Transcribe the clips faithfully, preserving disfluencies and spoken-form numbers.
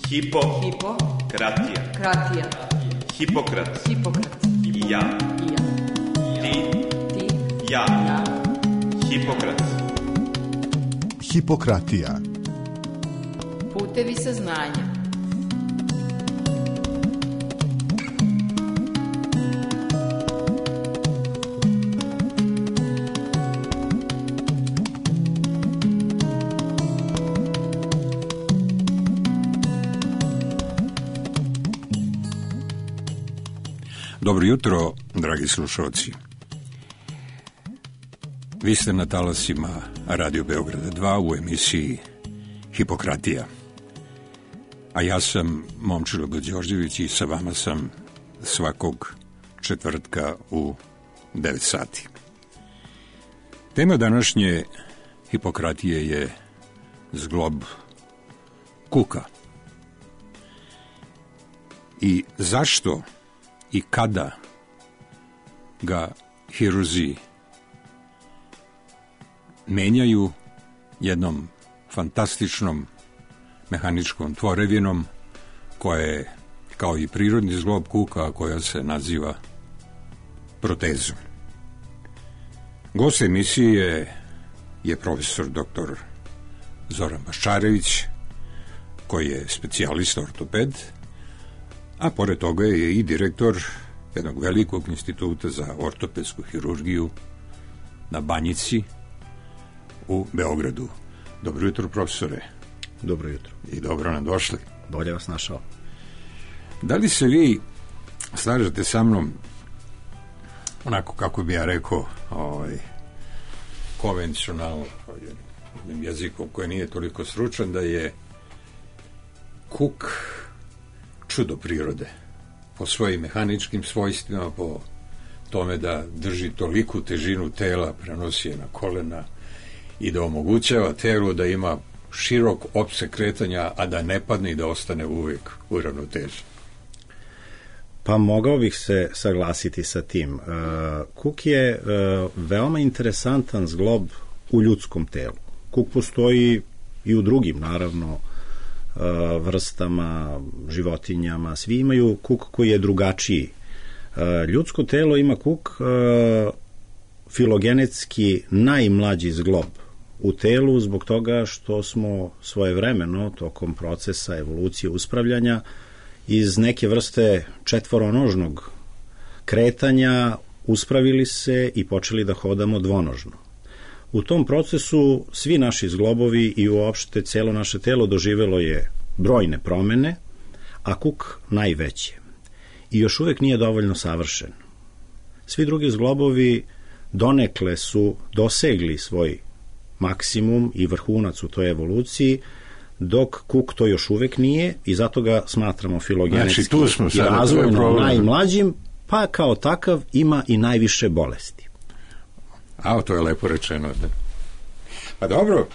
Hipo. Hipo. Kratija. Kratija. Hipokrat. Hipokrat. Ja. I ja. Ti. Ti. Ja. Ja. Hipokrat. Hipokratija. Putevi saznanja. Dobro jutro, dragi slušalci. Vi ste na talasima Radio Beograda dva u emisiji Hipokratija. A ja sam Momčilo Đorđević i sa vama sam svakog četvrtka u devet sati. Tema današnje Hipokratije je zglob kuka. I zašto i kada ga hirurzi menjaju jednom fantastičnom mehaničkom tvorevinom koja je kao i prirodni zglob kuka, koja se naziva protezom. Gost emisije je profesor doktor Zoran Baščarević, koji je specijalista ortoped, a pored toga je i direktor jednog velikog instituta za ortopedsku hirurgiju na Banjici u Beogradu. Dobro jutro, profesore. Dobro jutro. I dobro nam došli. Bolje vas našao. Da li se vi slažete sa mnom, onako kako bi ja rekao, ovaj, konvencionalno jezikom koji nije toliko stručan, da je kuk čudo prirode po svojim mehaničkim svojstvima, po tome da drži toliku težinu tela, prenosi je na kolena i da omogućava telu da ima širok opseg kretanja, a da ne padne i da ostane uvijek u ravnoteži. Pa mogao bih se saglasiti sa tim. Uh, kuk je uh, veoma interesantan zglob u ljudskom telu. Kuk postoji i u drugim, naravno, vrstama, životinjama, svi imaju kuk koji je drugačiji. Ljudsko telo ima kuk filogenetski najmlađi zglob u telu zbog toga što smo svojevremeno tokom procesa evolucije uspravljanja iz neke vrste četvoronožnog kretanja uspravili se i počeli da hodamo dvonožno. U tom procesu svi naši zglobovi i uopšte celo naše telo doživelo je brojne promene, a kuk najveće. I još uvek nije dovoljno savršen. Svi drugi zglobovi donekle su dosegli svoj maksimum i vrhunac u toj evoluciji, dok kuk to još uvek nije i zato ga smatramo filogenetski znači, i razvojno najmlađim, pa kao takav ima i najviše bolesti. A, to je lepo rečeno. Da. Pa dobro,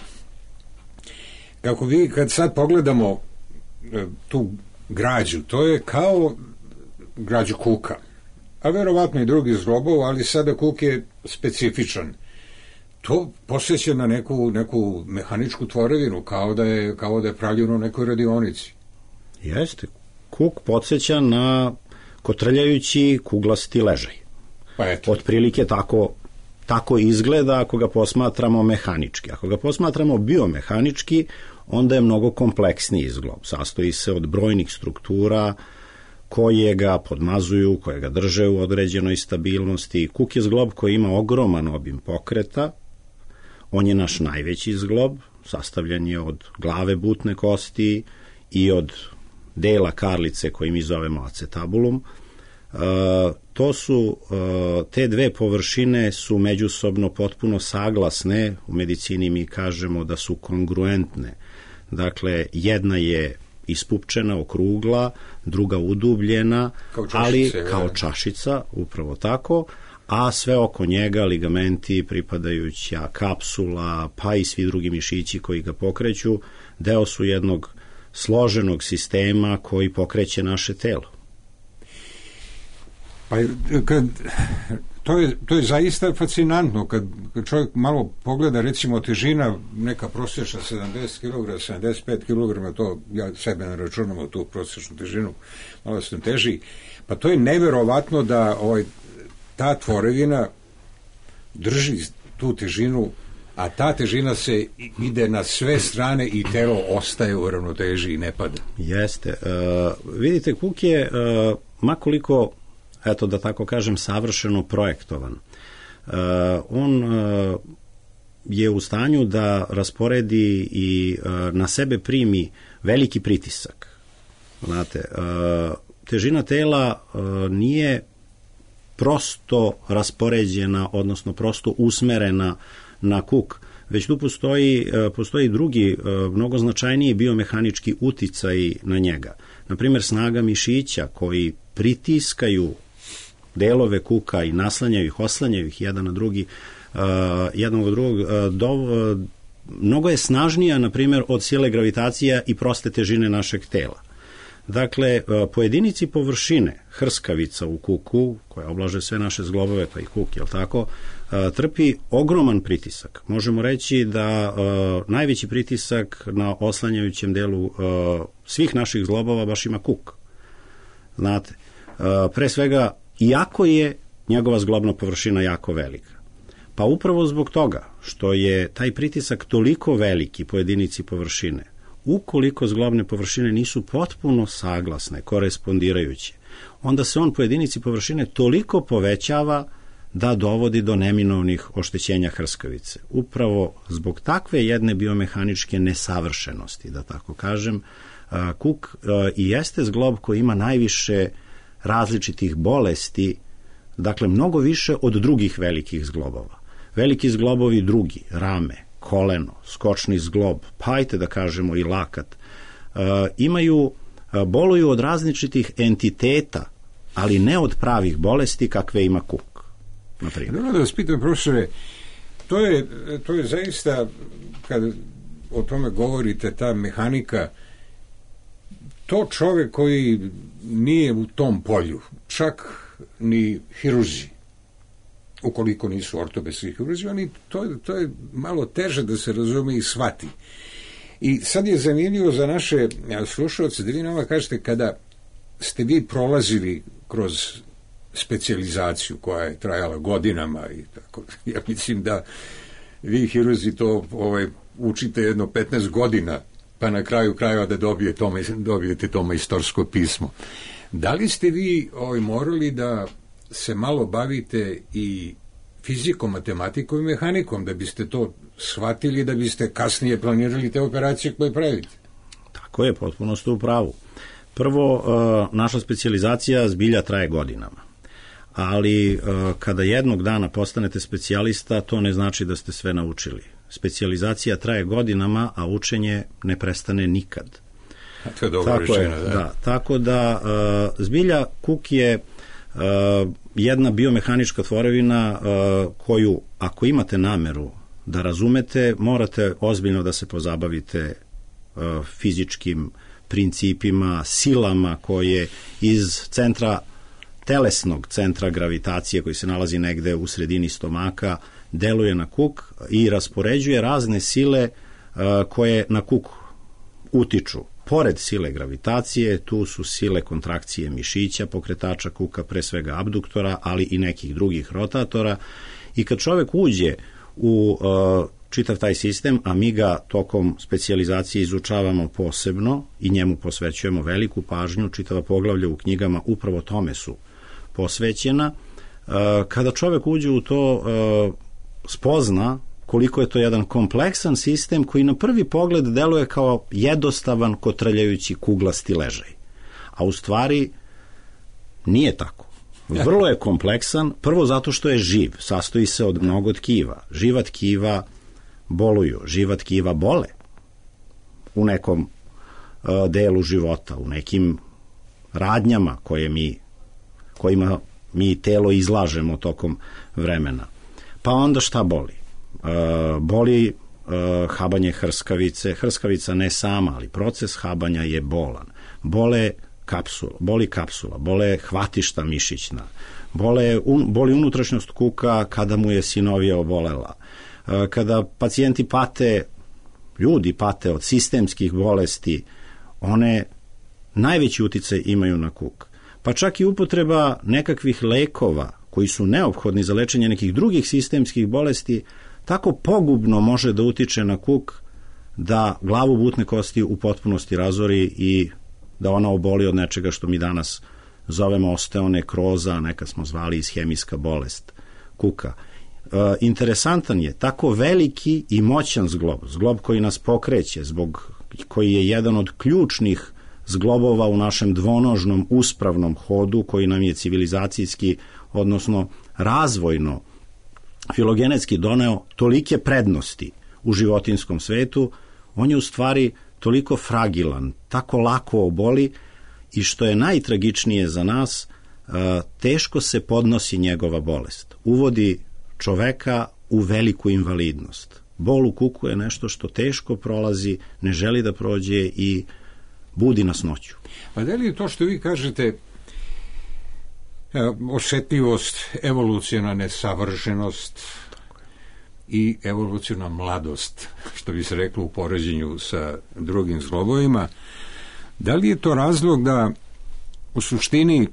kako vi kad sad pogledamo tu građu, to je kao građu kuka, a verovatno i drugi zglobov, ali sada kuk je specifičan. To posjeća na neku, neku mehaničku tvorevinu, kao da je, kao da je pravljeno u nekoj radionici. Jeste, kuk podsjeća na kotrljajući kuglasti ležaj. Pa eto. Otprilike tako Tako izgleda ako ga posmatramo mehanički. Ako ga posmatramo biomehanički, onda je mnogo kompleksniji zglob. Sastoji se od brojnih struktura koje ga podmazuju, koje ga drže u određenoj stabilnosti. Kuk je zglob koji ima ogroman obim pokreta. On je naš najveći zglob, sastavljan je od glave butne kosti i od dela karlice koji mi zovemo acetabulum. Uh, to su, uh, te dve površine su međusobno potpuno saglasne, u medicini mi kažemo da su kongruentne, dakle jedna je ispupčena, okrugla, druga udubljena, kao čašice, ali kao čašica, upravo tako, a sve oko njega ligamenti, pripadajuća kapsula, pa i svi drugi mišići koji ga pokreću, deo su jednog složenog sistema koji pokreće naše telo. Pa kad To je, to je zaista fascinantno kad, kad čovjek malo pogleda, recimo težina neka prosječna sedamdeset kilograma, sedamdeset pet kilograma, to ja sebe ne računam u tu prosječnu težinu, malo sam teži, pa to je neverovatno da ovaj, ta tvorevina drži tu težinu, a ta težina se ide na sve strane i telo ostaje u ravnoteži i ne pada. Jeste. Uh, vidite, Cook je uh, makoliko, eto da tako kažem, savršeno projektovan. Uh, on uh, je u stanju da rasporedi i uh, na sebe primi veliki pritisak. Znate, uh, težina tela uh, nije prosto raspoređena, odnosno prosto usmerena na Cook, već tu postoji, postoji drugi, mnogo značajniji biomehanički uticaj na njega. Naprimjer, snaga mišića koji pritiskaju delove Cooka i naslanjaju ih, oslanjaju ih jedan na drugi, jednog od drugog, do, mnogo je snažnija, na primjer, od sile gravitacija i proste težine našeg tela. Dakle, po jedinici površine hrskavica u Cooku, koja oblaže sve naše zglobove, pa i Cook, jel tako, trpi ogroman pritisak. Možemo reći da uh, najveći pritisak na oslanjajućem delu uh, svih naših zglobova baš ima Cook. Znate, uh, pre svega, iako je njegova zglobna površina jako velika. Pa upravo zbog toga što je taj pritisak toliko veliki po jedinici površine, ukoliko zglobne površine nisu potpuno saglasne, korespondirajuće, onda se on po jedinici površine toliko povećava da dovodi do neminovnih oštećenja hrskavice. Upravo zbog takve jedne biomehaničke nesavršenosti, da tako kažem, Cook i jeste zglob koji ima najviše različitih bolesti, dakle mnogo više od drugih velikih zglobova. Veliki zglobovi drugi, rame, koleno, skočni zglob, pa ajte da kažemo i lakat, imaju, boluju od različitih entiteta, ali ne od pravih bolesti kakve ima Cook. Dobro da vas pitam, profesore, to je, to je zaista, kad o tome govorite, ta mehanika, to čovjek koji nije u tom polju, čak ni hirurzi, ukoliko nisu ortopedski hirurzi, oni, to, to je malo teže da se razume i shvati. I sad je zanimljivo za naše slušalce da vi nama kažete, kada ste vi prolazili kroz specijalizaciju koja je trajala godinama i tako, ja mislim da vi hirurzi to ovaj, učite jedno petnaest godina, pa na kraju krajeva da dobije to, dobijete to majstorsko pismo. Da li ste vi ovaj, morali da se malo bavite i fizikom, matematikom i mehanikom, da biste to shvatili, da biste kasnije planirali te operacije koje pravite? Tako je, potpuno ste u pravu. Prvo, naša specijalizacija zbilja traje godinama, ali kada jednog dana postanete specijalista, to ne znači da ste sve naučili. Specijalizacija traje godinama, a učenje ne prestane nikad. A to je dobro rečeno, da. da. Tako da, zbilja Cook je jedna biomehanička tvorevina koju, ako imate nameru da razumete, morate ozbiljno da se pozabavite fizičkim principima, silama koje iz centra, telesnog centra gravitacije koji se nalazi negde u sredini stomaka, deluje na Cook i raspoređuje razne sile koje na Cook utiču. Pored sile gravitacije, tu su sile kontrakcije mišića, pokretača Cooka, pre svega abduktora, ali i nekih drugih rotatora. I kad čovek uđe u uh, čitav taj sistem, a mi ga tokom specijalizacije izučavamo posebno i njemu posvećujemo veliku pažnju, čitava poglavlja u knjigama upravo tome su posvećena, uh, kada čovek uđe u to, uh, spozna koliko je to jedan kompleksan sistem koji na prvi pogled deluje kao jednostavan kotrljajući kuglasti ležaj. A u stvari nije tako. Vrlo je kompleksan, prvo zato što je živ, sastoji se od mnogo tkiva. Živa tkiva boluju, živa tkiva bole u nekom uh, delu života, u nekim radnjama koje mi, kojima mi telo izlažemo tokom vremena. Pa onda šta boli? Uh, boli uh, habanje hrskavice. Hrskavica ne sama, ali proces habanja je bolan. Bole kapsula, boli kapsula, bole hvatišta mišićna, bole, un, boli unutrašnjost kuka kada mu je sinovija obolela, kada pacijenti pate, ljudi pate od sistemskih bolesti, one najveći uticaj imaju na kuk. Pa čak i upotreba nekakvih lekova koji su neophodni za lečenje nekih drugih sistemskih bolesti tako pogubno može da utiče na kuk da glavu butne kosti u potpunosti razori i da ona oboli od nečega što mi danas zovemo osteonekroza, nekad smo zvali ishemijska bolest kuka. E, interesantan je tako veliki i moćan zglob, zglob koji nas pokreće, zbog koji je jedan od ključnih zglobova u našem dvonožnom uspravnom hodu koji nam je civilizacijski, odnosno razvojno, filogenetski doneo tolike prednosti u životinskom svetu, on je u stvari toliko fragilan, tako lako oboli i što je najtragičnije za nas, teško se podnosi njegova bolest. Uvodi čoveka u veliku invalidnost. Bol u kuku je nešto što teško prolazi, ne želi da prođe i budi nas noću. Pa da li je to što vi kažete osetljivost, evolucijona nesavršenost i evolucijona mladost, što bi se reklo u poređenju sa drugim zglobovima, da li je to razlog da u suštini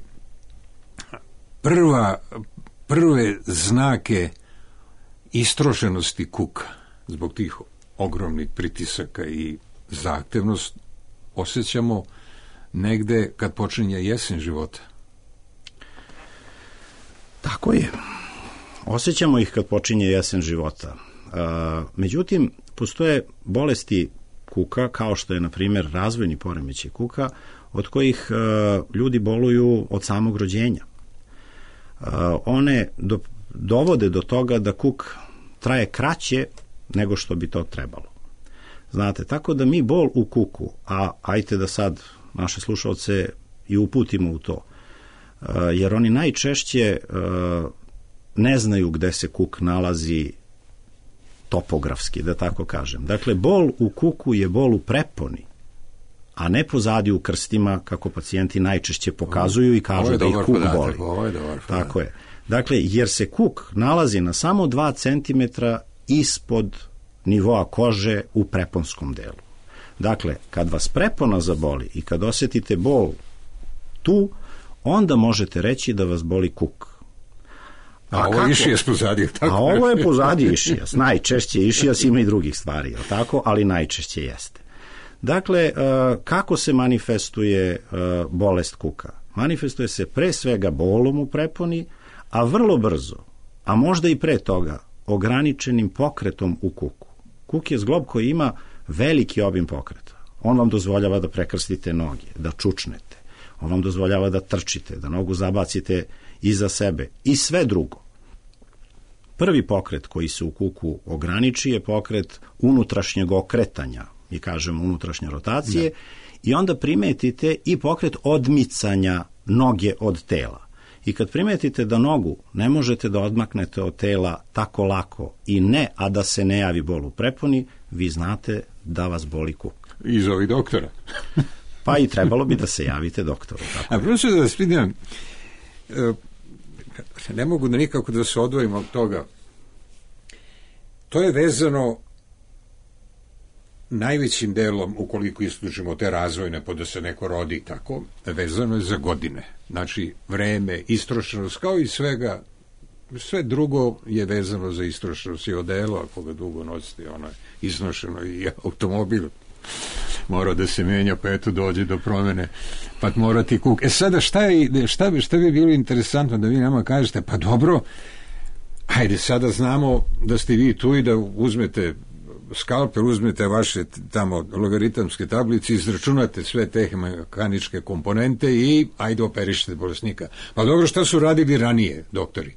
prva, prve znake istrošenosti kuka zbog tih ogromnih pritisaka i zahtevnost osjećamo negde kad počinje jesen života? Tako je. Osjećamo ih kad počinje jesen života. Međutim, postoje bolesti kuka, kao što je, na primjer, razvojni poremećaj kuka, od kojih ljudi boluju od samog rođenja. One do, dovode do toga da kuk traje kraće nego što bi to trebalo. Znate, tako da mi bol u kuku, a ajte da sad naše slušalce i uputimo u to, jer oni najčešće ne znaju gde se kuk nalazi topografski, da tako kažem. Dakle, bol u kuku je bol u preponi, a ne pozadi u krstima, kako pacijenti najčešće pokazuju i kažu da ih kuk podatak, boli. Ovo je dobar podatak. Tako je. Dakle, jer se kuk nalazi na samo dva centimetra ispod nivoa kože u preponskom delu. Dakle, kad vas prepona zaboli i kad osjetite bol tu, onda možete reći da vas boli kuk. A, a ovo je išijas pozadi, tako? A ovo je pozadi išijas. Najčešće išijas, ima i drugih stvari, tako? Ali najčešće jeste. Dakle, kako se manifestuje bolest kuka? Manifestuje se pre svega bolom u preponi, a vrlo brzo, a možda i pre toga, ograničenim pokretom u kuku. Kuk je zglob koji ima veliki obim pokreta. On vam dozvoljava da prekrstite noge, da čučnete. On vam dozvoljava da trčite, da nogu zabacite iza sebe i sve drugo. Prvi pokret koji se u kuku ograniči je pokret unutrašnjeg okretanja, mi kažemo unutrašnje rotacije, da. I onda primetite i pokret odmicanja noge od tela. I kad primetite da nogu ne možete da odmaknete od tela tako lako i ne, a da se ne javi bol u preponi, vi znate da vas boli kuk. I zovi doktora. Pa i trebalo bi da se javite doktoru. Tako. A prosto da vas pitam, ne mogu da nikako da se odvojim od toga. To je vezano najvećim delom, ukoliko isključimo te razvojne, pa da se neko rodi tako, vezano je za godine. Znači, vreme, istrošenost, kao i svega, sve drugo je vezano za istrošenost i odelo, ako ga dugo nosite, ono je iznošeno i automobil mora da se menja, pa eto dođe do promene, pa morati kuk. E sada, šta, je, šta, bi, šta bi bilo interesantno da vi nama kažete, pa dobro, hajde, sada znamo da ste vi tu i da uzmete skalpel, uzmete vaše tamo logaritamske tablice, izračunate sve te mehaničke komponente i ajde operišite bolesnika. Pa dobro, šta su radili ranije doktori?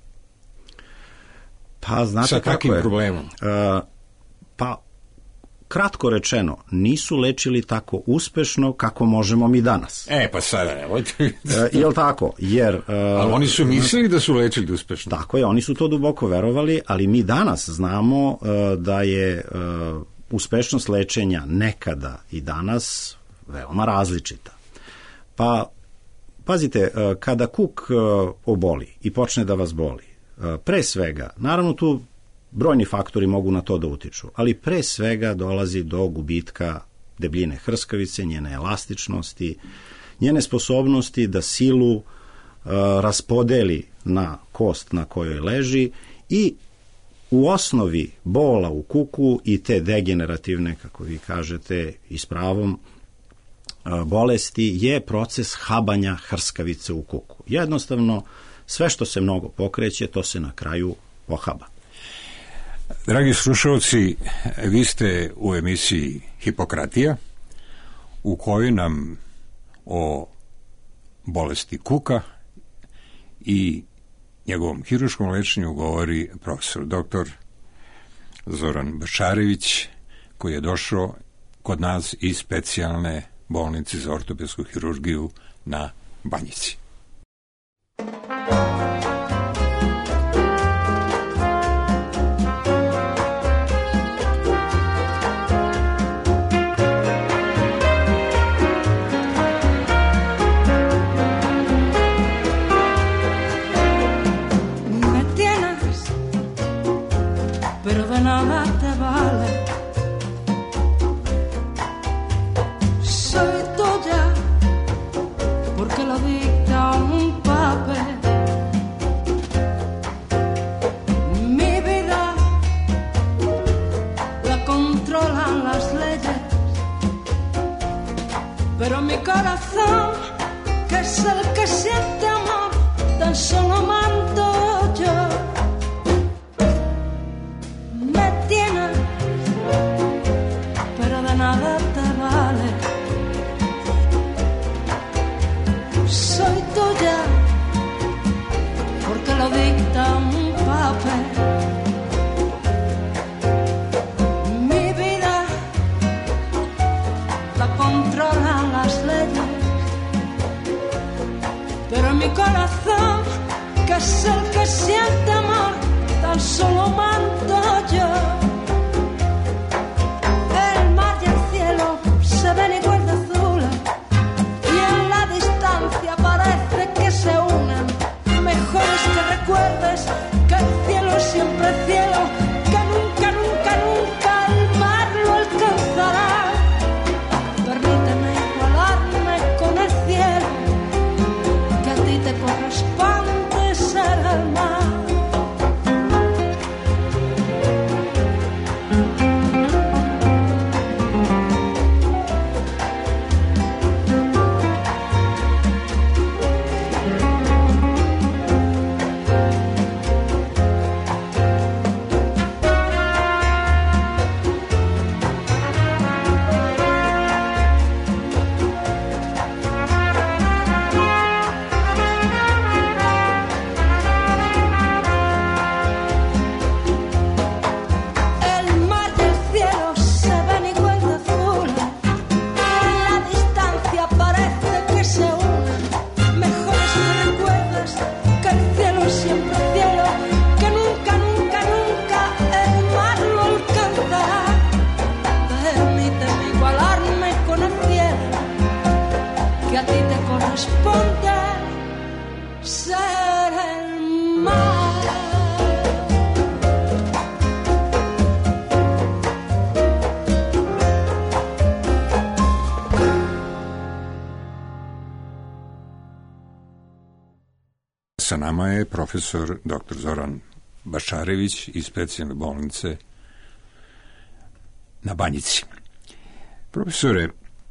Pa znate sa kako takvim je. problemom? Uh, pa kratko rečeno, nisu lečili tako uspešno kako možemo mi danas. E, pa sada nemojte. E, jel tako? Jer, uh, ali oni su mislili da su lečili uspešno. Tako je, oni su to duboko verovali, ali mi danas znamo uh, da je uh, uspešnost lečenja nekada i danas veoma različita. Pa pazite, kada kuk oboli i počne da vas boli, pre svega, naravno tu brojni faktori mogu na to da utiču, ali pre svega dolazi do gubitka debljine hrskavice, njene elastičnosti, njene sposobnosti da silu uh, raspodeli na kost na kojoj leži i u osnovi bola u kuku i te degenerativne, kako vi kažete, i s pravom, uh, bolesti je proces habanja hrskavice u kuku. Jednostavno, sve što se mnogo pokreće, to se na kraju pohaba. Dragi slušalci, vi ste u emisiji Hipokratija, u kojoj nam o bolesti kuka i njegovom hiruškom lečenju govori profesor doktor Zoran Bašarević, koji je došao kod nas iz specijalne bolnice za ortopedsku hirurgiju na Banjici. Pero mi corazón, que es el que siente amor, tan solo mando yo. Me tienes, pero de nada te vale. Soy tuya, porque lo dicta un papel. Mi vida la controlan las leyes, pero mi corazón, que es el que siente amor, tan solo mando yo. El mar y el cielo se ven igual de azules, y en la distancia parece que se unen. Mejor es que recuerdes que el cielo es siempre cielo, que nunca, nunca, nunca el mar lo alcanzará. Te corresponde ser el mar. Sa nama je profesor doktor Zoran Bašarević iz specijalne bolnice na Banjici. Profesore,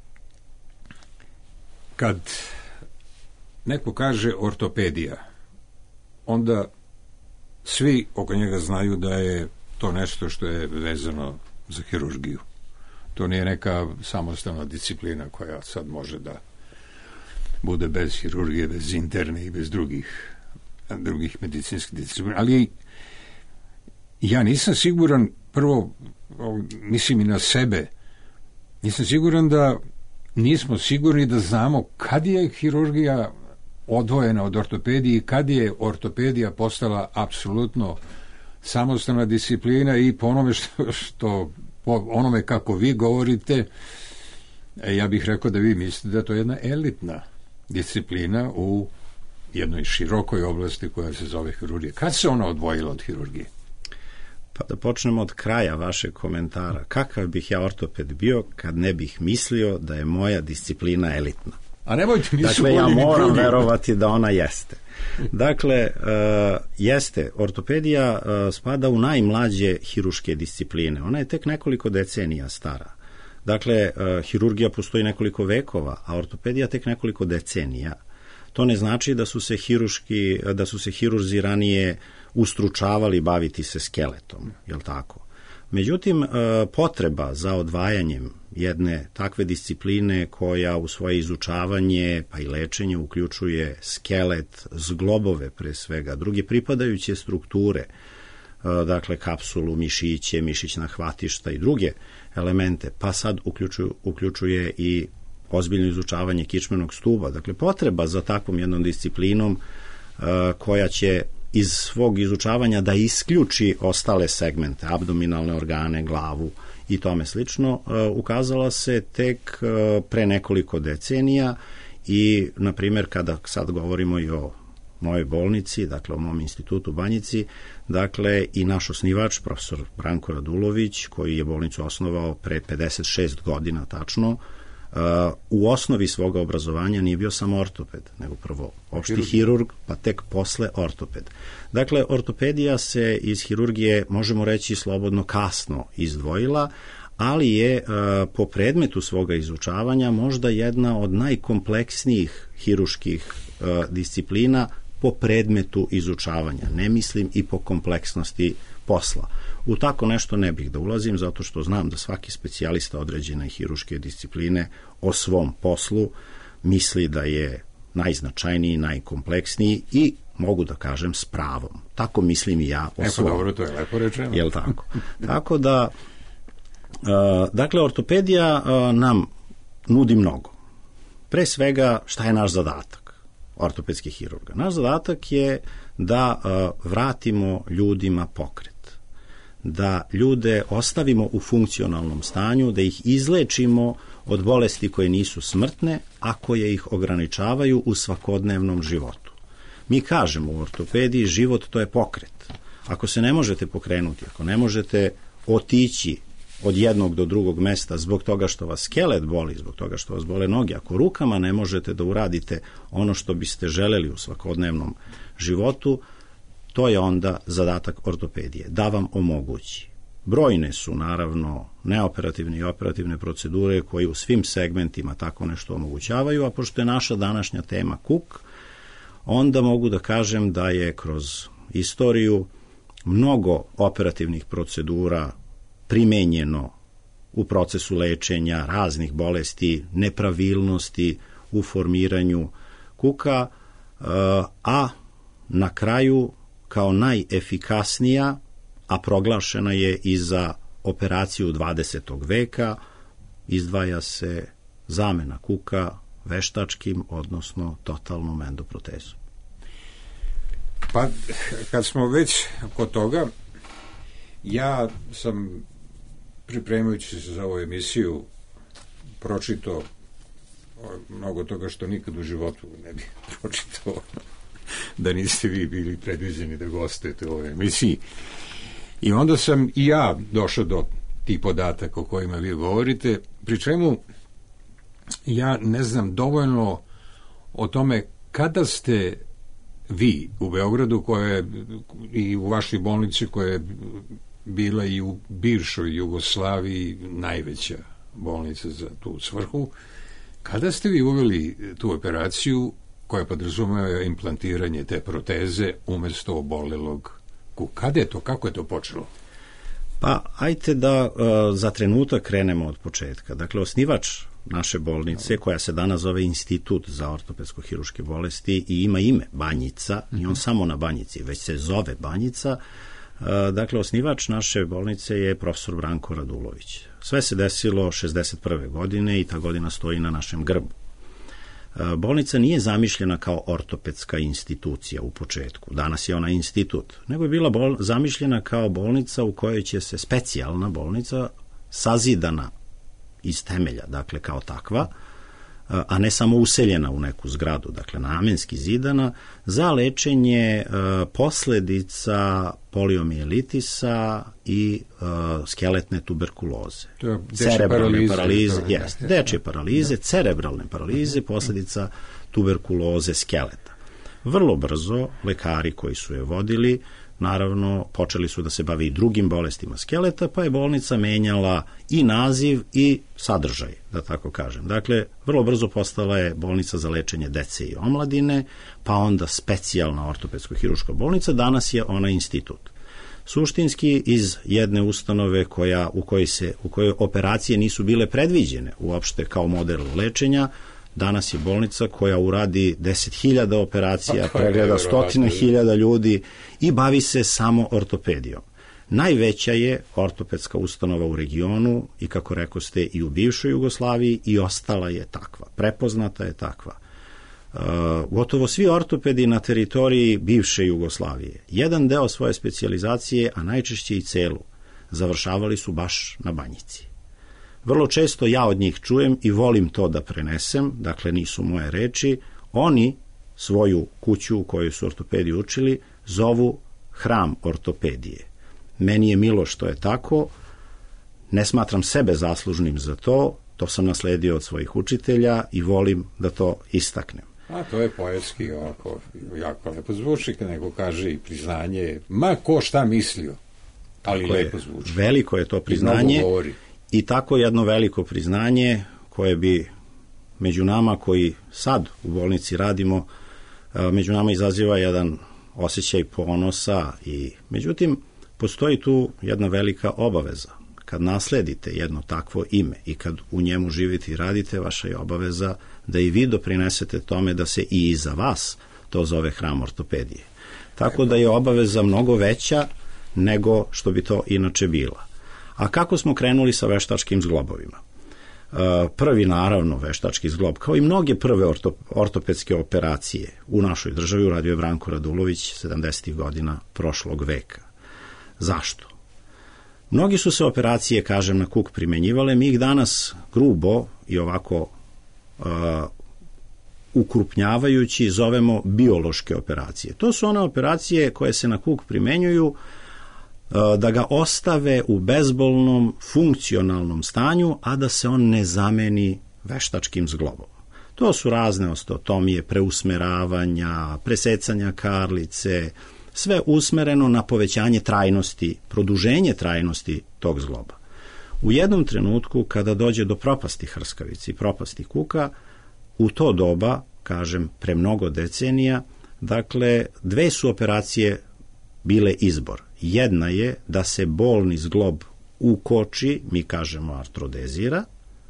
kad neko kaže ortopedija, onda svi oko njega znaju da je to nešto što je vezano za hirurgiju. To nije neka samostalna disciplina koja sad može da bude bez hirurgije, bez interne i bez drugih drugih medicinskih disciplina, ali ja nisam siguran, prvo mislim i na sebe, nisam siguran da nismo sigurni da znamo kad je hirurgija odvojena od ortopedije i kad je ortopedija postala apsolutno samostalna disciplina i po onome što, što po onome kako vi govorite, ja bih rekao da vi mislite da to je jedna elitna disciplina u jednoj širokoj oblasti koja se zove hirurgija. Kad se ona odvojila od hirurgije? Pa da počnemo od kraja vašeg komentara. Kakav bih ja ortoped bio kad ne bih mislio da je moja disciplina elitna? A nemojte, nisu dakle, ja bolji ni moram drugi. verovati da ona jeste. Dakle, uh, jeste, ortopedija uh, spada u najmlađe hiruške discipline. Ona je tek nekoliko decenija stara. Dakle, uh, hirurgija postoji nekoliko vekova, a ortopedija tek nekoliko decenija. To ne znači da su se hiruški, da su se hirurzi ranije ustručavali baviti se skeletom, jel tako? Međutim, potreba za odvajanjem jedne takve discipline koja u svoje izučavanje pa i lečenje uključuje skelet, zglobove pre svega, druge pripadajuće strukture, dakle kapsulu, mišiće, mišićna hvatišta i druge elemente, pa sad uključuje, uključuje i ozbiljno izučavanje kičmenog stuba. Dakle, potreba za takvom jednom disciplinom uh, koja će iz svog izučavanja da isključi ostale segmente, abdominalne organe, glavu i tome slično, uh, ukazala se tek uh, pre nekoliko decenija i, na primjer, kada sad govorimo i o mojoj bolnici, dakle o mom institutu Banjici, dakle i naš osnivač, profesor Branko Radulović, koji je bolnicu osnovao pre pedeset šest godina tačno, Uh, u osnovi svoga obrazovanja nije bio samo ortoped, nego prvo opšti hirurg. hirurg, pa tek posle ortoped. Dakle, ortopedija se iz hirurgije, možemo reći, slobodno kasno izdvojila, ali je uh, po predmetu svoga izučavanja možda jedna od najkompleksnijih hiruških uh, disciplina po predmetu izučavanja. Ne mislim i po kompleksnosti posla. U tako nešto ne bih da ulazim, zato što znam da svaki specijalista određene hiruške discipline o svom poslu misli da je najznačajniji, najkompleksniji i mogu da kažem s pravom. Tako mislim i ja o Eko, svom. dobro, to je lepo rečeno. Jel tako? Tako da, uh, dakle, ortopedija uh, nam nudi mnogo. Pre svega, šta je naš zadatak ortopedskih hirurga? Naš zadatak je da uh, vratimo ljudima pokret, da ljude ostavimo u funkcionalnom stanju, da ih izlečimo od bolesti koje nisu smrtne, a koje ih ograničavaju u svakodnevnom životu. Mi kažemo u ortopediji, život to je pokret. Ako se ne možete pokrenuti, ako ne možete otići od jednog do drugog mesta zbog toga što vas skelet boli, zbog toga što vas bole noge, ako rukama ne možete da uradite ono što biste želeli u svakodnevnom životu, to je onda zadatak ortopedije, da vam omogući. Brojne su, naravno, neoperativne i operativne procedure koje u svim segmentima tako nešto omogućavaju, a pošto je naša današnja tema kuk, onda mogu da kažem da je kroz istoriju mnogo operativnih procedura primenjeno u procesu lečenja raznih bolesti, nepravilnosti u formiranju kuka, a na kraju kao najefikasnija, a proglašena je i za operaciju dvadesetog veka, izdvaja se zamena kuka veštačkim, odnosno totalnom endoprotezom. Pa, kad smo već kod toga, ja sam, pripremajući se za ovu emisiju, pročitao mnogo toga što nikad u životu ne bi pročitao da niste vi bili predviđeni da gostujete u ovoj emisiji. I onda sam i ja došao do tih podataka o kojima vi govorite, pri čemu ja ne znam dovoljno o tome kada ste vi u Beogradu, koja je i u vašoj bolnici, koja je bila i u bivšoj Jugoslaviji najveća bolnica za tu svrhu, kada ste vi uveli tu operaciju koja podrazumeva implantiranje te proteze umesto obolelog kuka? Kada je to, kako je to počelo? Pa, ajte da uh, za trenutak krenemo od početka. Dakle, osnivač naše bolnice, koja se danas zove Institut za ortopedsko-hiruške bolesti i ima ime Banjica, i on samo na Banjici, već se zove Banjica. Uh, dakle, osnivač naše bolnice je profesor Branko Radulović. Sve se desilo šezdeset prve godine i ta godina stoji na našem grbu. Bolnica nije zamišljena kao ortopedska institucija u početku, danas je ona institut, nego je bila bol, zamišljena kao bolnica u kojoj će se specijalna bolnica, sazidana iz temelja, dakle kao takva, a ne samo useljena u neku zgradu, dakle namenski zidana, za lečenje posledica poliomijelitisa i skeletne tuberkuloze. Cerebralne paralize, jeste, dečje paralize, cerebralne paralize, posledica tuberkuloze skeleta. Vrlo brzo lekari koji su je vodili, naravno, počeli su da se bavi i drugim bolestima skeleta, pa je bolnica menjala i naziv i sadržaj, da tako kažem. Dakle, vrlo brzo postala je bolnica za lečenje dece i omladine, pa onda specijalna ortopedsko-hiruška bolnica, danas je ona institut. Suštinski iz jedne ustanove koja, u, kojoj se, u kojoj operacije nisu bile predviđene uopšte kao model lečenja, danas je bolnica koja uradi deset hiljada operacija, pregleda stotine hiljada ljudi i bavi se samo ortopedijom. Najveća je ortopedska ustanova u regionu i, kako rekoste, i u bivšoj Jugoslaviji i ostala je takva. Prepoznata je takva. Uh, gotovo svi ortopedi na teritoriji bivše Jugoslavije, jedan deo svoje specijalizacije, a najčešće i celu, završavali su baš na Banjici. Vrlo često ja od njih čujem i volim to da prenesem, dakle nisu moje reči, oni svoju kuću u kojoj su ortopediju učili zovu hram ortopedije. Meni je milo što je tako, ne smatram sebe zaslužnim za to, to sam nasledio od svojih učitelja i volim da to istaknem. A to je poetski, ovako, jako lepo zvuči, nego kaže i priznanje, ma ko šta mislio, ali tako lepo zvuči. Veliko je to priznanje. I tako jedno veliko priznanje koje bi među nama koji sad u bolnici radimo, među nama izaziva jedan osjećaj ponosa i međutim postoji tu jedna velika obaveza. Kad nasledite jedno takvo ime i kad u njemu živite i radite, vaša je obaveza da i vi doprinesete tome da se i iza vas to zove hram ortopedije. Tako da je obaveza mnogo veća nego što bi to inače bila. A kako smo krenuli sa veštačkim zglobovima? Prvi, naravno, veštački zglob, kao i mnoge prve orto, ortopedske operacije u našoj državi, uradio je Branko Radulović sedamdesetih godina prošlog veka. Zašto? Mnogi su se operacije, kažem, na kuk primenjivale, mi ih danas grubo i ovako uh, ukrupnjavajući zovemo biološke operacije. To su one operacije koje se na kuk primenjuju da ga ostave u bezbolnom, funkcionalnom stanju, a da se on ne zameni veštačkim zglobom. To su razne osteotomije, preusmeravanja, presecanja karlice, sve usmereno na povećanje trajnosti, produženje trajnosti tog zgloba. U jednom trenutku, kada dođe do propasti hrskavice i propasti kuka, u to doba, kažem, pre mnogo decenija, dakle, dve su operacije bile izbor. Jedna je da se bolni zglob ukoči, mi kažemo artrodezira,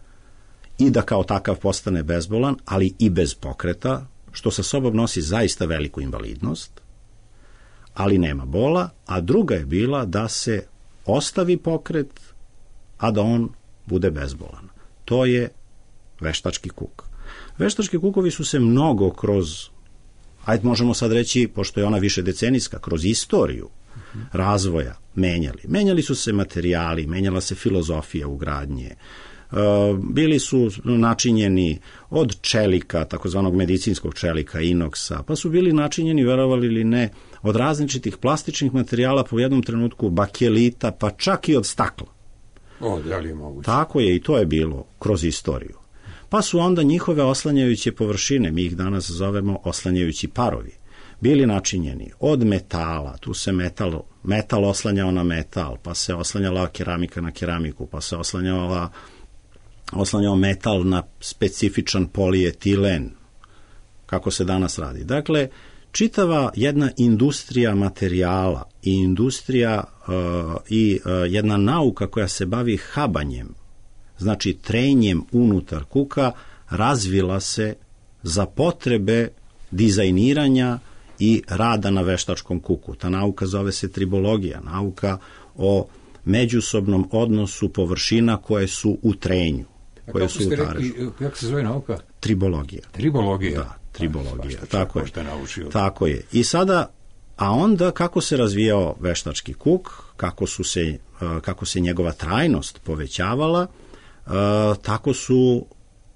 i da kao takav postane bezbolan, ali i bez pokreta, što sa sobom nosi zaista veliku invalidnost, ali nema bola, a druga je bila da se ostavi pokret, a da on bude bezbolan. To je veštački kuk. Veštački kukovi su se mnogo kroz, ajde možemo sad reći, pošto je ona više decenijska, kroz istoriju razvoja menjali. Menjali su se materijali, menjala se filozofija ugradnje, bili su načinjeni od čelika, takozvanog medicinskog čelika, inoksa, pa su bili načinjeni, verovali ili ne, od različitih plastičnih materijala, po jednom trenutku bakelita, pa čak i od stakla. O, da li je moguće? Tako je, i to je bilo kroz istoriju. Pa su onda njihove oslanjajuće površine, mi ih danas zovemo oslanjajući parovi, bili načinjeni od metala, tu se metal, metal oslanjao na metal, pa se oslanjala keramika na keramiku, pa se oslanjala, oslanjao metal na specifičan polietilen, kako se danas radi. Dakle, čitava jedna industrija materijala i industrija uh, i uh, jedna nauka koja se bavi habanjem, znači trenjem unutar kuka, razvila se za potrebe dizajniranja i rada na veštačkom kuku. Ta nauka zove se tribologija, nauka o međusobnom odnosu površina koje su u trenju, koje su u tarežu. Kako se zove nauka? Tribologija. Tribologija? Da, tribologija. A, tako je. Tako je. I sada, a onda kako se razvijao veštački kuk, kako, su se, kako se njegova trajnost povećavala, tako su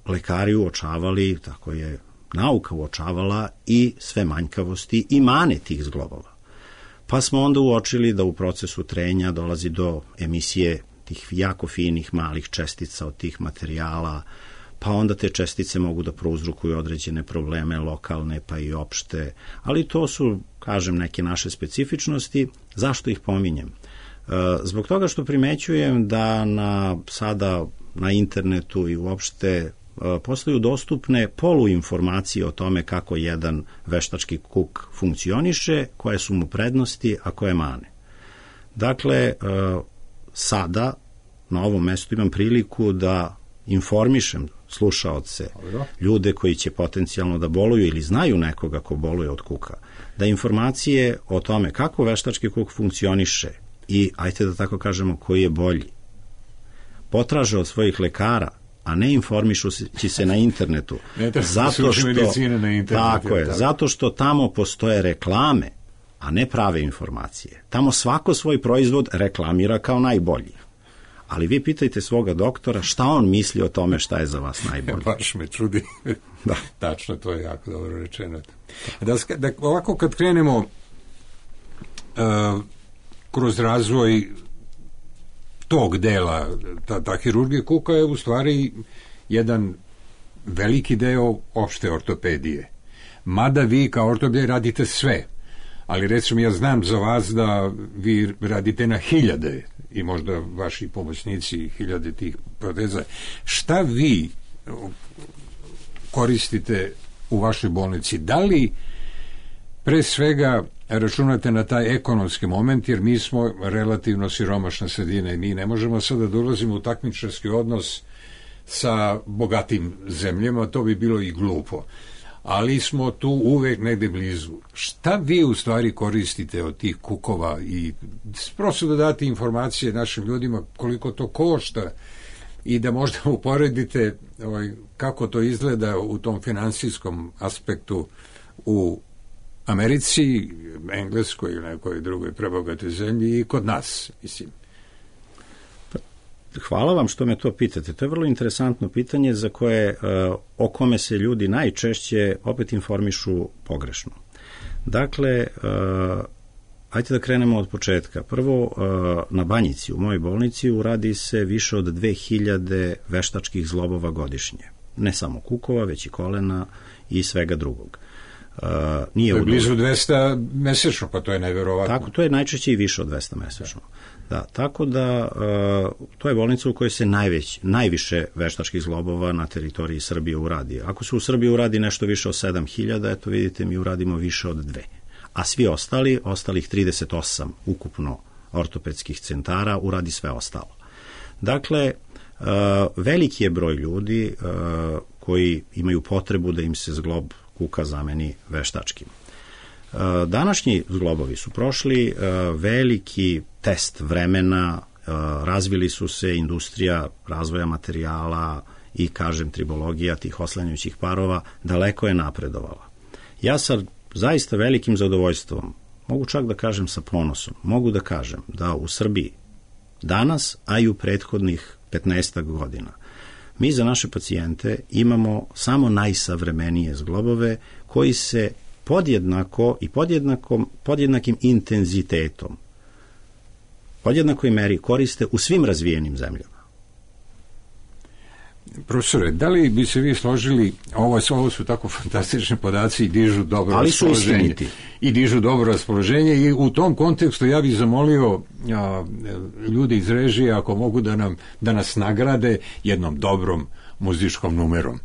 lekari uočavali, tako je nauka uočavala i sve manjkavosti i mane tih zglobova. Pa smo onda uočili da u procesu trenja dolazi do emisije tih jako finih malih čestica od tih materijala, pa onda te čestice mogu da prouzrokuju određene probleme lokalne pa i opšte, ali to su, kažem, neke naše specifičnosti. Zašto ih pominjem? Zbog toga što primećujem da na, sada na internetu i uopšte postaju dostupne poluinformacije o tome kako jedan veštački kuk funkcioniše, koje su mu prednosti, a koje mane. Dakle, sada na ovom mestu imam priliku da informišem slušaoce, ljude koji će potencijalno da boluju ili znaju nekoga ko boluje od kuka, da informacije o tome kako veštački kuk funkcioniše i, ajte da tako kažemo, koji je bolji, potraže od svojih lekara, a ne informišući se na internetu. Ne, zato što, na internetu, tako je, tako. Zato što tamo postoje reklame, a ne prave informacije. Tamo svako svoj proizvod reklamira kao najbolji. Ali vi pitajte svoga doktora šta on misli o tome šta je za vas najbolje. Baš me čudi. Da. Tačno, to je jako dobro rečeno. Da, da, ovako kad krenemo uh, kroz razvoj tog dela, ta, ta hirurgija kuka je u stvari jedan veliki deo opšte ortopedije. Mada vi kao ortopedi radite sve, ali recimo ja znam za vas da vi radite na hiljade i možda vaši pomoćnici hiljade tih proteza. Šta vi koristite u vašoj bolnici? Da li pre svega računate na taj ekonomski moment, jer mi smo relativno siromašna sredina i mi ne možemo sada da ulazimo u takmičarski odnos sa bogatim zemljama, to bi bilo i glupo. Ali smo tu uvek negde blizu. Šta vi u stvari koristite od tih kukova i prosto da date informacije našim ljudima koliko to košta i da možda uporedite ovaj, kako to izgleda u tom finansijskom aspektu u Americi, Engleskoj ili nekoj drugoj prebogatoj zemlji i kod nas, mislim. Hvala vam što me to pitate. To je vrlo interesantno pitanje za koje, o kome se ljudi najčešće opet informišu pogrešno. Dakle, ajde da krenemo od početka. Prvo, na Banjici, u mojoj bolnici, uradi se više od dve hiljade veštačkih zglobova godišnje. Ne samo kukova, već i kolena i svega drugog. Uh, nije to je blizu dvesta mesečno, pa to je neverovatno. Tako, to je najčešće i više od dvesta mesečno. Da, tako da uh, to je bolnica u kojoj se najveć, najviše veštačkih zglobova na teritoriji Srbije uradi. Ako se u Srbiji uradi nešto više od sedam hiljada, eto vidite, mi uradimo više od dve. A svi ostali, ostalih trideset osam ukupno ortopedskih centara uradi sve ostalo. Dakle, uh, veliki je broj ljudi uh, koji imaju potrebu da im se zglob kuka zameni veštačkim. Današnji zglobovi su prošli veliki test vremena, razvili su se industrija razvoja materijala i, kažem, tribologija tih oslanjajućih parova daleko je napredovala. Ja sa zaista velikim zadovoljstvom, mogu čak da kažem sa ponosom, mogu da kažem da u Srbiji danas, a i u prethodnih petnaestak godina, mi za naše pacijente imamo samo najsavremenije zglobove koji se podjednako i podjednakom, podjednakim intenzitetom, podjednakoj meri koriste u svim razvijenim zemljama. Profesore, da li bi se vi složili, ovo, ovo su tako fantastični podaci i dižu dobro Ali su raspoloženje. istiniti. I dižu dobro raspoloženje i u tom kontekstu ja bih zamolio a, ljudi iz režije ako mogu da, nam, da nas nagrade jednom dobrom muzičkom numerom.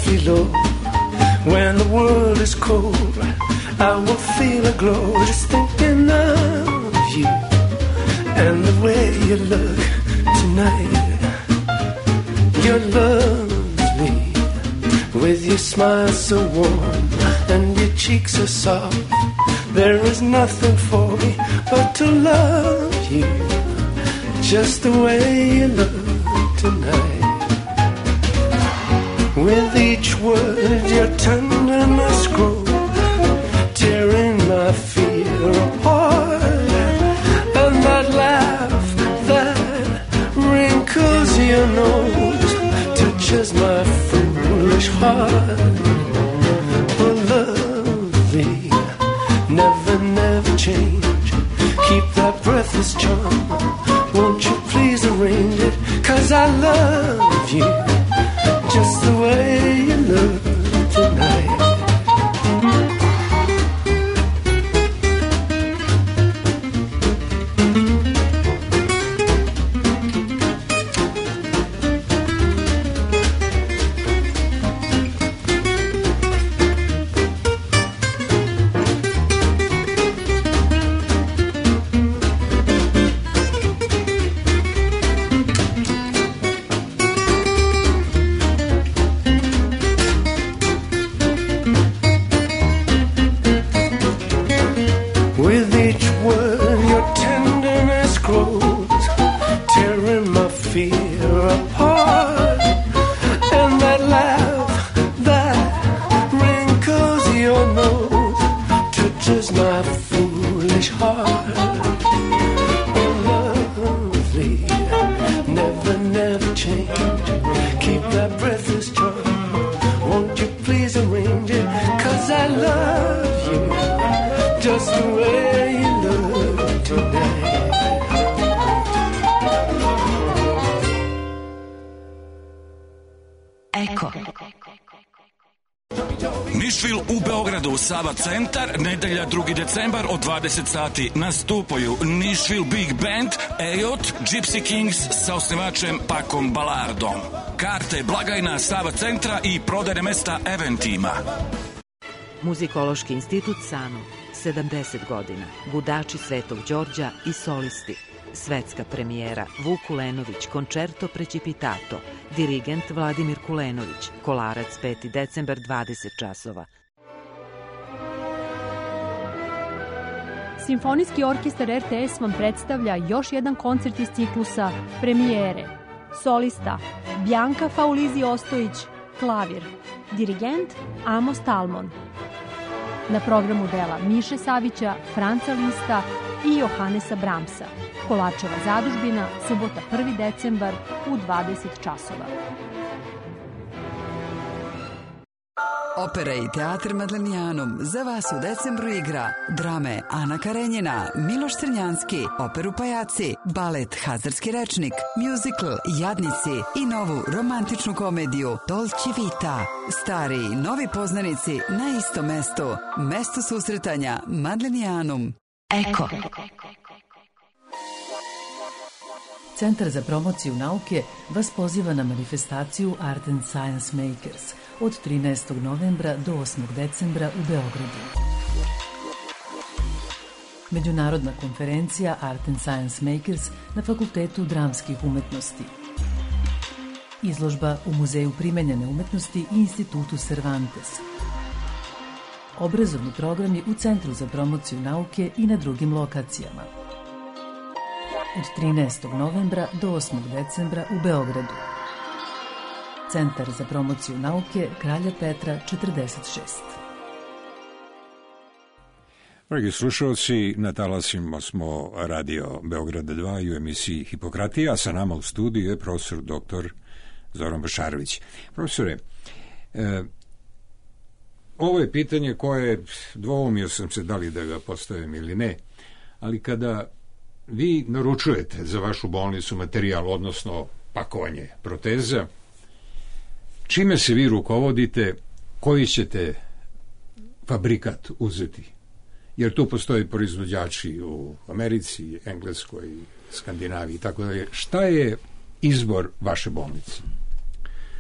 below. When the world is cold, I will feel a glow just thinking of you and the way you look tonight. You're lovely with your smile so warm and your cheeks so soft. There is nothing for me but to love you just the way you look tonight. With each word your tenderness grows, tearing my fear apart. And that laugh that wrinkles your nose touches my foolish heart. Oh, lovely, never, never change. Keep that breathless charm. Won't you please arrange it? 'Cause I love you just the way you look tonight. Nišvil u Beogradu, Sava centar, nedelja drugi decembar od dvadeset sati nastupaju Nišvil Big Band, Ejot, Gypsy Kings sa osnivačem Pakom Balardom. Karte, blagajna Sava centra i prodajne mesta Eventima. Muzikološki institut Sanu, sedamdeset godina, Gudači Svetog Đorđa i solisti. Svetska premijera Vuk Kulenović, koncerto Precipitato, dirigent Vladimir Kulenović, Kolarac peti decembar dvadeset časova. Simfonijski orkestar er te es vam predstavlja još jedan koncert iz ciklusa Premijere. Solista Bjanka Faulizi Ostojić, klavir, dirigent Amos Talmon. Na programu dela Miše Savića, Franca Lista i Johanesa Bramsa. Kolarčeva zadužbina, subota prvi decembar u dvadeset časova. Opera i teatr Madlenijanum za vas u decembru igra drame Ana Karenjina, Miloš Crnjanski, operu Pajaci, balet Hazarski rečnik, muzikl Jadnici i novu romantičnu komediju Dolce Vita. Stari i novi poznanici na istom mestu. Mesto susretanja Madlenijanum. Eko. Centar za promociju nauke vas poziva na manifestaciju Art and Science Makers od trinaestog novembra do osmog decembra u Beogradu. Međunarodna konferencija Art and Science Makers na Fakultetu dramskih umetnosti. Izložba u Muzeju primenjene umetnosti i Institutu Cervantes. Obrazovni programi u Centru za promociju nauke i na drugim lokacijama. Od trinaestog novembra do osmog decembra u Beogradu. Centar za promociju nauke Kralja Petra četrdeset šest. Dragi slušalci, na talasima smo Radio Beograda dva i u emisiji Hipokratija, a sa nama u studiju je profesor doktor Zoran Bašarović. Profesore, e, ovo je pitanje koje dvoumio sam se da li da ga postavim ili ne, ali kada vi naručujete za vašu bolnicu materijal, odnosno pakovanje proteza, čime se vi rukovodite, koji ćete fabrikat uzeti? Jer tu postoje proizvođači u Americi, Engleskoj, Skandinaviji i tako dalje. Šta je izbor vaše bolnice?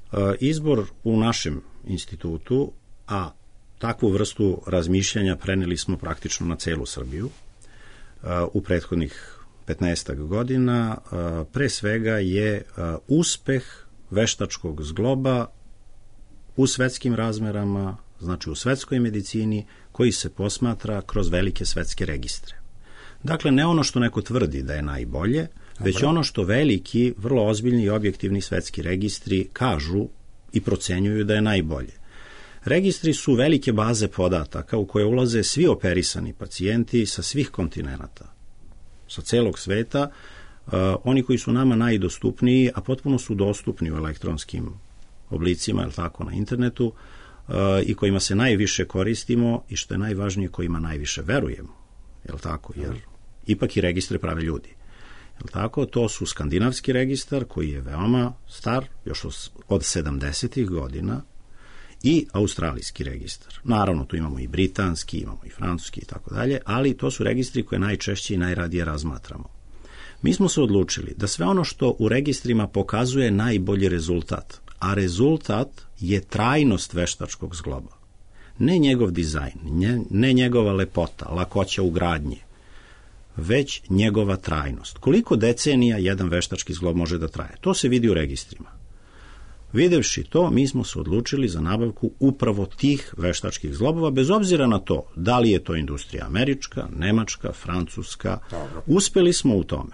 Izbor u našem institutu, a takvu vrstu razmišljanja preneli smo praktično na celu Srbiju u prethodnih petnaestak godina, pre svega je uspeh veštačkog zgloba u svetskim razmerama, znači u svetskoj medicini, koji se posmatra kroz velike svetske registre. Dakle, ne ono što neko tvrdi da je najbolje, već Dobre. ono što veliki, vrlo ozbiljni i objektivni svetski registri kažu i procenjuju da je najbolje. Registri su velike baze podataka u koje ulaze svi operisani pacijenti sa svih kontinenta, sa celog sveta, uh, oni koji su nama najdostupniji, a potpuno su dostupni u elektronskim oblicima, jel tako, na internetu, uh, i kojima se najviše koristimo i što je najvažnije, kojima najviše verujemo, jel tako, jer ipak i registre prave ljudi. Jel tako, to su skandinavski registar koji je veoma star, još od sedamdesetih godina, i australijski registar. Naravno, tu imamo i britanski, imamo i francuski i tako dalje, ali to su registri koje najčešće i najradije razmatramo. Mi smo se odlučili da sve ono što u registrima pokazuje najbolji rezultat, a rezultat je trajnost veštačkog zgloba. Ne njegov dizajn, ne, ne njegova lepota, lakoća ugradnje, već njegova trajnost. Koliko decenija jedan veštački zglob može da traje? To se vidi u registrima. Videvši to, mi smo se odlučili za nabavku upravo tih veštačkih zglobova, bez obzira na to da li je to industrija američka, nemačka, francuska. Dobro. Uspeli smo u tome.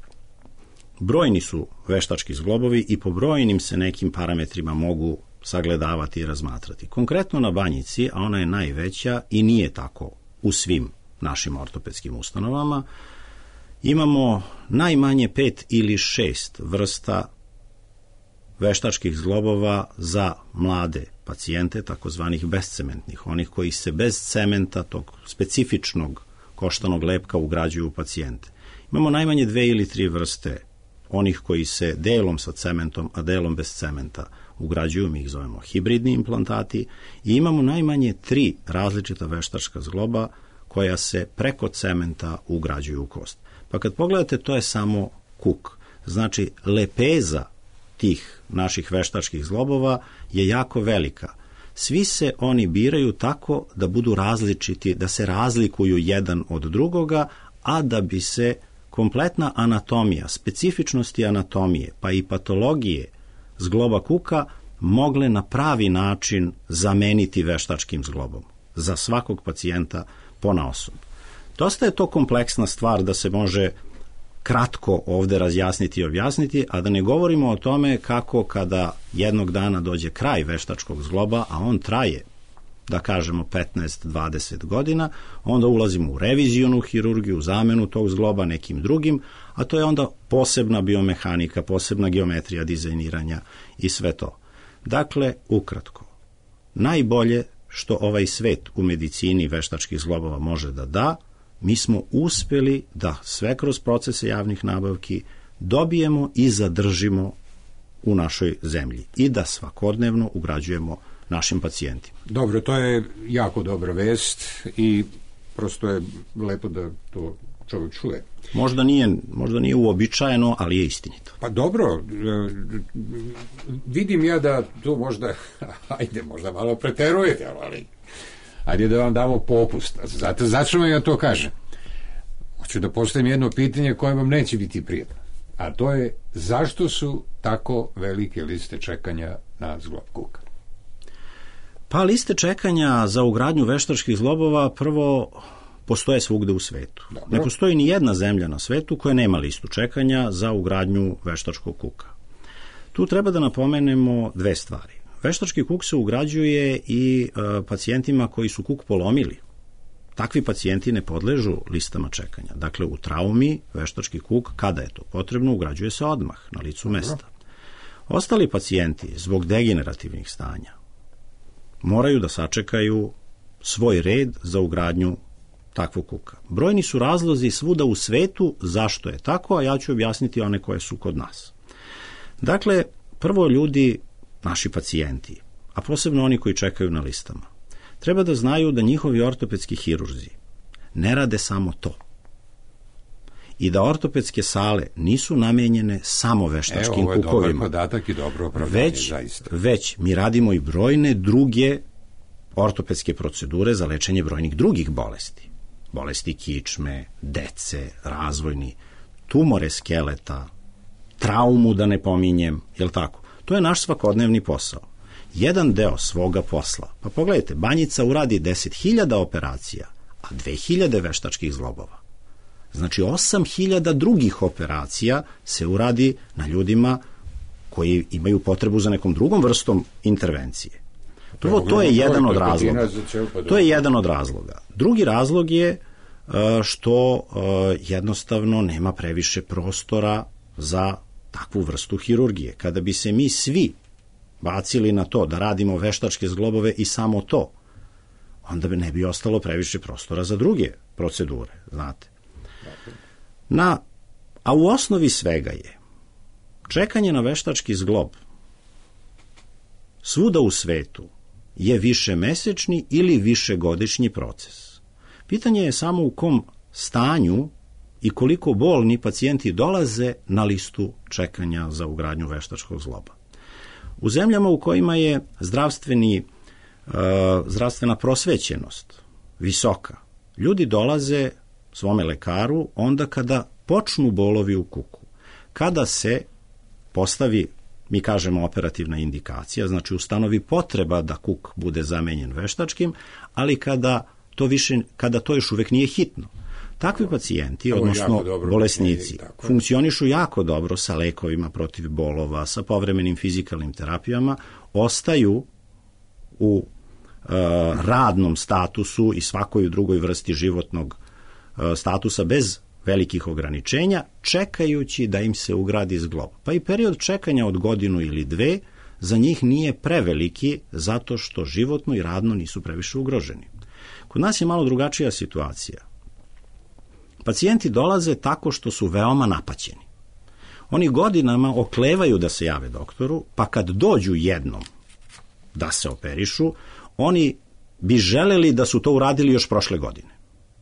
Brojni su veštački zglobovi i po brojnim se nekim parametrima mogu sagledavati i razmatrati. Konkretno na Banjici, a ona je najveća i nije tako u svim našim ortopedskim ustanovama, imamo najmanje pet ili šest vrsta veštačkih zglobova za mlade pacijente, takozvanih bezcementnih, onih koji se bez cementa, tog specifičnog koštanog lepka, ugrađuju u pacijente. Imamo najmanje dve ili tri vrste onih koji se delom sa cementom, a delom bez cementa ugrađuju, mi ih zovemo hibridni implantati, i imamo najmanje tri različita veštačka zgloba koja se preko cementa ugrađuju u kost. Pa kad pogledate, to je samo kuk. Znači, lepeza tih naših veštačkih zglobova je jako velika. Svi se oni biraju tako da budu različiti, da se razlikuju jedan od drugoga, a da bi se kompletna anatomija, specifičnosti anatomije, pa i patologije zgloba kuka mogle na pravi način zameniti veštačkim zglobom za svakog pacijenta ponaosob. Dosta je to kompleksna stvar da se može kratko ovde razjasniti i objasniti, a da ne govorimo o tome kako kada jednog dana dođe kraj veštačkog zgloba, a on traje, da kažemo, petnaest do dvadeset godina, onda ulazimo u revizionu hirurgiju, zamenu tog zgloba nekim drugim, a to je onda posebna biomehanika, posebna geometrija dizajniranja i sve to. Dakle, ukratko, najbolje što ovaj svet u medicini veštačkih zglobova može da da, mi smo uspeli da sve kroz procese javnih nabavki dobijemo i zadržimo u našoj zemlji i da svakodnevno ugrađujemo našim pacijentima. Dobro, to je jako dobra vest i prosto je lepo da to čovjek čuje. Možda nije, možda nije uobičajeno, ali je istinito. Pa dobro, vidim ja da tu možda, ajde, možda malo preterujete, ali ajde da vam damo popust. Zato, zato vam ja to kažem. Hoću da postavim jedno pitanje koje vam neće biti prijatno. A to je, zašto su tako velike liste čekanja na zglob kuka? Pa liste čekanja za ugradnju veštačkih zglobova prvo postoje svugde u svetu. Dobro. Ne postoji ni jedna zemlja na svetu koja nema listu čekanja za ugradnju veštačkog kuka. Tu treba da napomenemo dve stvari. Veštački kuk se ugrađuje i e, pacijentima koji su kuk polomili. Takvi pacijenti ne podležu listama čekanja. Dakle, u traumi veštački kuk, kada je to potrebno, ugrađuje se odmah na licu mesta. Ostali pacijenti, zbog degenerativnih stanja, moraju da sačekaju svoj red za ugradnju takvog kuka. Brojni su razlozi svuda u svetu zašto je tako, a ja ću objasniti one koje su kod nas. Dakle, prvo ljudi, naši pacijenti, a posebno oni koji čekaju na listama, treba da znaju da njihovi ortopedski hirurzi ne rade samo to. i da ortopedske sale nisu namenjene samo veštačkim kukovima. Evo, ovo je kukovima, dobar podatak i dobro opravdanje, već, zaista. Već mi radimo i brojne druge ortopedske procedure za lečenje brojnih drugih bolesti. Bolesti kičme, dece, razvojni, tumore skeleta, traumu da ne pominjem, jel tako? To je naš svakodnevni posao. Jedan deo svoga posla. Pa pogledajte, Banjica uradi deset hiljada operacija, a dve hiljade veštačkih zglobova. Znači osam hiljada drugih operacija se uradi na ljudima koji imaju potrebu za nekom drugom vrstom intervencije. Prvo, to je jedan od razloga. To je jedan od razloga. Drugi razlog je što jednostavno nema previše prostora za takvu vrstu hirurgije. Kada bi se mi svi bacili na to da radimo veštačke zglobove i samo to, onda bi ne bi ostalo previše prostora za druge procedure, znate. Na, a u osnovi svega je čekanje na veštački zglob svuda u svetu je višemesečni ili višegodišnji proces. Pitanje je samo u kom stanju i koliko bolni pacijenti dolaze na listu čekanja za ugradnju veštačkog zgloba. U zemljama u kojima je zdravstveni, uh, zdravstvena prosvećenost visoka, ljudi dolaze svome lekaru onda kada počnu bolovi u kuku. Kada se postavi, mi kažemo, operativna indikacija, znači ustanovi potreba da kuk bude zamenjen veštačkim, ali kada to, više, kada to još uvek nije hitno. Takvi pacijenti, odnosno bolesnici, funkcionišu jako dobro sa lekovima protiv bolova, sa povremenim fizikalnim terapijama, ostaju u e, radnom statusu i svakoj drugoj vrsti životnog e, statusa bez velikih ograničenja, čekajući da im se ugradi zglob. Pa i period čekanja od godinu ili dve za njih nije preveliki zato što životno i radno nisu previše ugroženi. Kod nas je malo drugačija situacija. Pacijenti dolaze tako što su veoma napaćeni. Oni godinama oklevaju da se jave doktoru, pa kad dođu jednom da se operišu, oni bi želeli da su to uradili još prošle godine.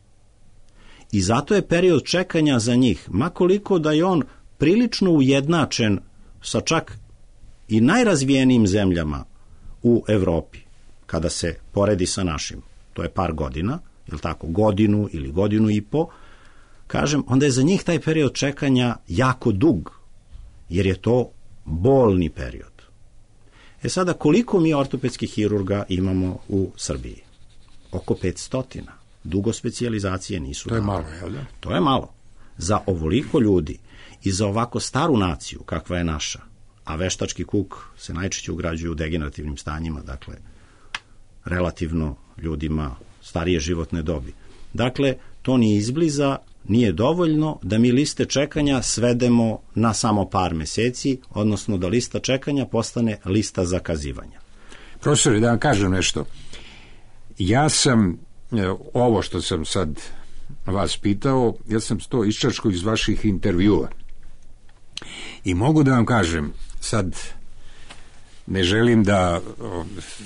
I zato je period čekanja za njih, makoliko da je on prilično ujednačen sa čak i najrazvijenijim zemljama u Evropi, kada se poredi sa našim, to je par godina, ili tako, godinu ili godinu i po, kažem, onda je za njih taj period čekanja jako dug, jer je to bolni period. E sada, koliko mi ortopedskih hirurga imamo u Srbiji? Oko petsto. Dugo specijalizacije nisu. To je malo, jel da? To je malo. Za ovoliko ljudi i za ovako staru naciju, kakva je naša, a veštački kuk se najčešće ugrađuje u degenerativnim stanjima, dakle, relativno ljudima starije životne dobi. Dakle, to ni izbliza nije dovoljno da mi liste čekanja svedemo na samo par meseci, odnosno da lista čekanja postane lista zakazivanja. Profesore, da vam kažem nešto. Ja sam, ovo što sam sad vas pitao, ja sam to iščačkao iz vaših intervjua. I mogu da vam kažem, sad ne želim da o,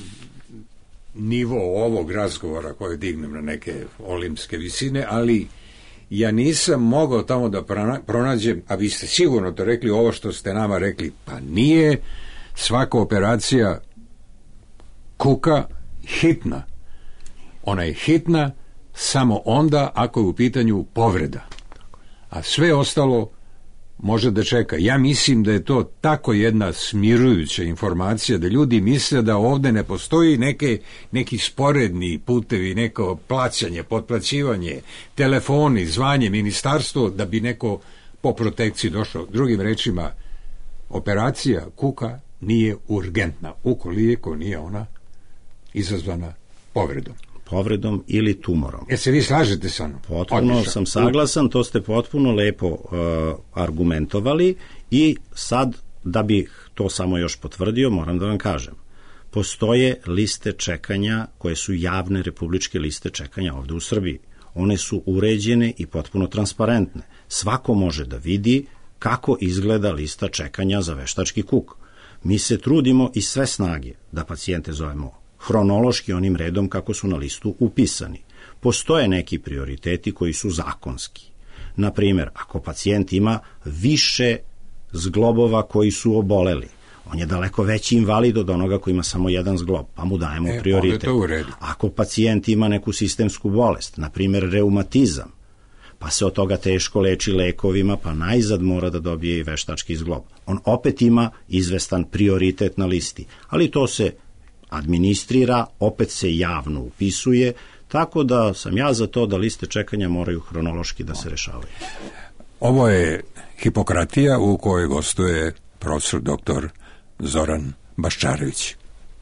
nivo ovog razgovora koje dignem na neke olimpske visine, ali ja nisam mogao tamo da pronađem, a vi ste sigurno to rekli, ovo što ste nama rekli, pa nije svaka operacija kuka hitna. Ona je hitna samo onda ako je u pitanju povreda. A sve ostalo može da čeka. Ja mislim da je to tako jedna smirujuća informacija da ljudi misle da ovde ne postoji neke, neki sporedni putevi, neko plaćanje, potplaćivanje, telefoni, zvanje, ministarstvo, da bi neko po protekciji došao. Drugim rečima, operacija kuka nije urgentna, ukoliko nije ona izazvana povredom. Povredom ili tumorom. Jer se vi slažete sa mnom? Potpuno Odlično. sam saglasan, to ste potpuno lepo uh, argumentovali i sad, da bih to samo još potvrdio, moram da vam kažem. Postoje liste čekanja koje su javne republičke liste čekanja ovde u Srbiji. One su uređene i potpuno transparentne. Svako može da vidi kako izgleda lista čekanja za veštački kuk. Mi se trudimo iz sve snage da pacijente zovemo hronološki onim redom kako su na listu upisani. Postoje neki prioriteti koji su zakonski. Na primjer, ako pacijent ima više zglobova koji su oboleli, on je daleko veći invalid od onoga koji ima samo jedan zglob, pa mu dajemo e, prioritet. Ako pacijent ima neku sistemsku bolest, na primjer reumatizam, pa se od toga teško leči lekovima, pa najzad mora da dobije i veštački zglob. On opet ima izvestan prioritet na listi, ali to se administrira, opet se javno upisuje, tako da sam ja za to da liste čekanja moraju hronološki da se rešavaju. Ovo je Hipokratija u kojoj gostuje profesor doktor Zoran Baščarević.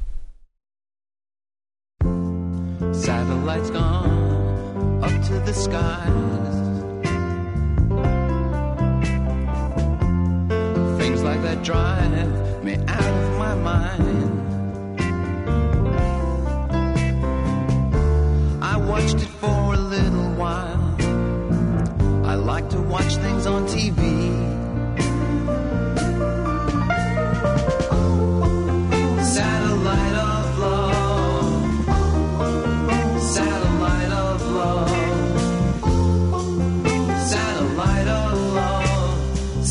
Satellites gone up to the skies. Things like that drive me out of my mind. I watched it for a little while. I like to watch things on T V. Satellite of love. Satellite of love. Satellite of love.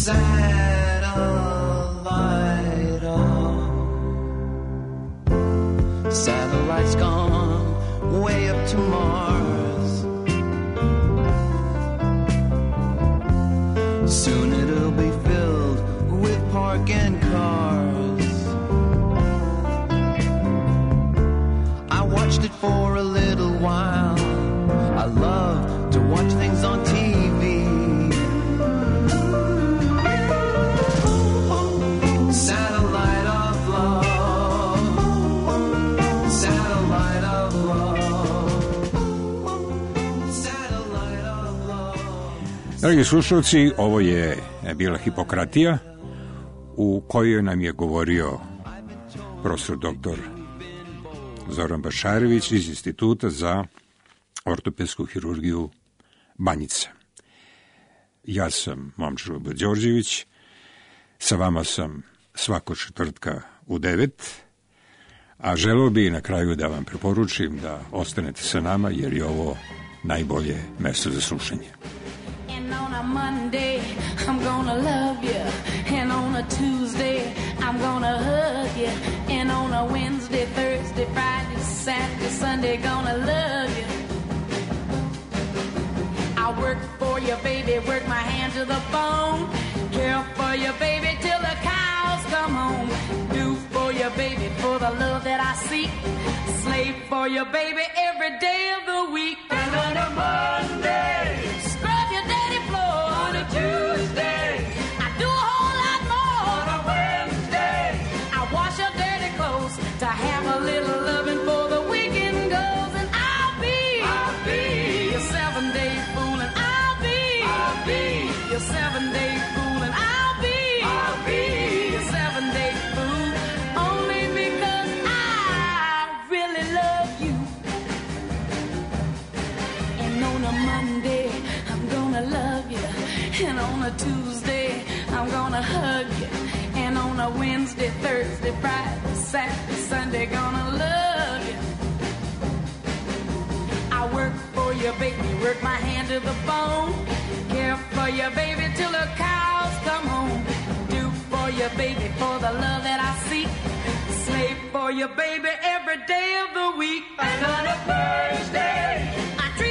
Satellite of. Satellite's gone way up to Mars. Soon it'll be filled with parking cars. I watched it for a little while. I love to watch things on T V. Satellite of love. Satellite of love. Satellite of love. Dragi slušalci, ovo je bila Hipokratija u kojoj nam je govorio profesor doktor Zoran Baščarević iz Instituta za ortopedsku hirurgiju Banjica. Ja sam Momčilo Đorđević, sa vama sam svakog četvrtka u devet, a želeo bi na kraju da vam preporučim da ostanete sa nama jer je ovo najbolje mesto za slušanje. And on a Monday, I'm gonna love you. And on a Tuesday, I'm gonna hug you. And on a Wednesday, Thursday, Friday, Saturday, Sunday, gonna love you. I work for you, baby, work my hand to the bone. Care for you, baby, till the cows come home. Do for you, baby, for the love that I seek. Slave for you, baby, every day of the week. And on a Monday, scrub your daddy floor. On a Tuesday, I do a whole lot more. On a Wednesday, I wash your dirty clothes to have a little loving for the weekend goes. And I'll be, I'll be your seven-day fool. And I'll be, I'll be your seven-day fool. And I'll be, I'll be your seven-day fool. Only because I really love you. And on a Monday, I'm gonna love you. And on a Tuesday, I'm gonna hug you. And on a Wednesday, Thursday, Friday, Saturday, Sunday, gonna love you. I work for you, baby, work my hand to the bone. Care for you, baby, till the cows come home. Do for you, baby, for the love that I seek. Slave for you, baby, every day of the week. And on a Thursday, I treat